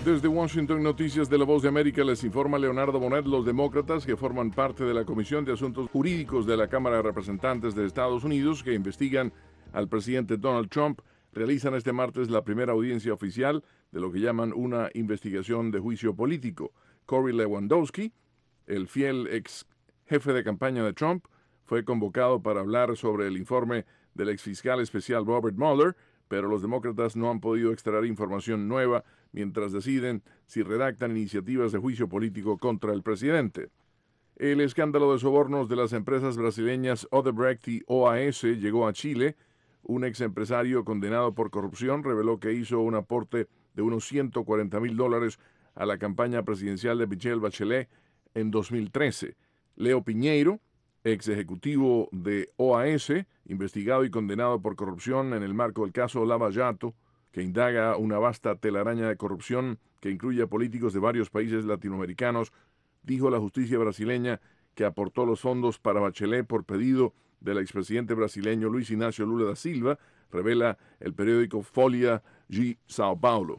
Desde Washington, Noticias de la Voz de América, les informa Leonardo Bonet. Los demócratas que forman parte de la Comisión de Asuntos Jurídicos de la Cámara de Representantes de Estados Unidos, que investigan al presidente Donald Trump, realizan este martes la primera audiencia oficial de lo que llaman una investigación de juicio político. Corey Lewandowski, el fiel ex jefe de campaña de Trump, fue convocado para hablar sobre el informe del exfiscal especial Robert Mueller, pero los demócratas no han podido extraer información nueva mientras deciden si redactan iniciativas de juicio político contra el presidente. El escándalo de sobornos de las empresas brasileñas Odebrecht y OAS llegó a Chile. Un ex empresario condenado por corrupción reveló que hizo un aporte de unos $140,000 a la campaña presidencial de Michelle Bachelet en 2013. Leo Piñeiro, ex ejecutivo de OAS, investigado y condenado por corrupción en el marco del caso Lava Jato, que indaga una vasta telaraña de corrupción que incluye a políticos de varios países latinoamericanos, dijo la justicia brasileña que aportó los fondos para Bachelet por pedido del expresidente brasileño Luis Inácio Lula da Silva, revela el periódico Folha de São Paulo.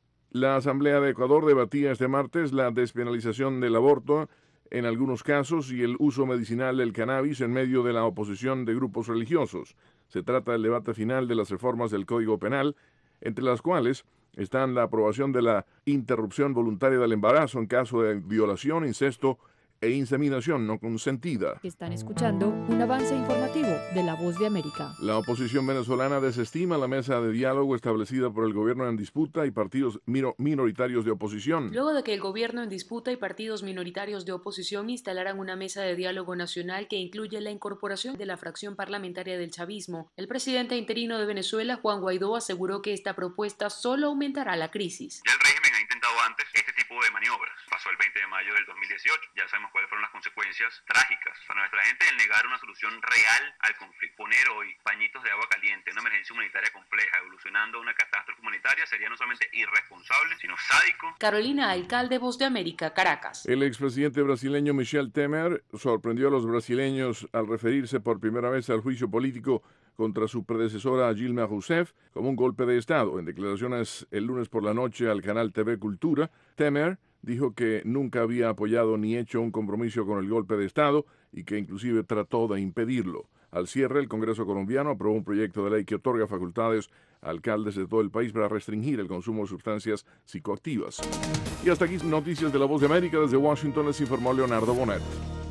La Asamblea de Ecuador debatía este martes la despenalización del aborto en algunos casos y el uso medicinal del cannabis en medio de la oposición de grupos religiosos. Se trata del debate final de las reformas del Código Penal, entre las cuales están la aprobación de la interrupción voluntaria del embarazo en caso de violación, incesto e inseminación no consentida. Están escuchando un avance informativo de La Voz de América. La oposición venezolana desestima la mesa de diálogo establecida por el gobierno en disputa y partidos minoritarios de oposición. Luego de que el gobierno en disputa y partidos minoritarios de oposición instalaran una mesa de diálogo nacional que incluye la incorporación de la fracción parlamentaria del chavismo, el presidente interino de Venezuela, Juan Guaidó, aseguró que esta propuesta solo aumentará la crisis. Ya el régimen ha intentado antes este tipo de maniobras. Pasó el 20 de mayo del 2018. Ya sabemos cuáles fueron las consecuencias trágicas para nuestra gente el negar una solución real al conflicto. Poner hoy pañitos de agua caliente en una emergencia humanitaria compleja, evolucionando a una catástrofe humanitaria, sería no solamente irresponsable, sino sádico. Carolina Alcalde, Voz de América, Caracas. El expresidente brasileño Michel Temer sorprendió a los brasileños al referirse por primera vez al juicio político contra su predecesora Dilma Rousseff como un golpe de Estado. En declaraciones el lunes por la noche al canal TV Cultura, Temer dijo que nunca había apoyado ni hecho un compromiso con el golpe de Estado y que inclusive trató de impedirlo. Al cierre, el Congreso colombiano aprobó un proyecto de ley que otorga facultades a alcaldes de todo el país para restringir el consumo de sustancias psicoactivas. Y hasta aquí noticias de La Voz de América. Desde Washington les informó Leonardo Bonet.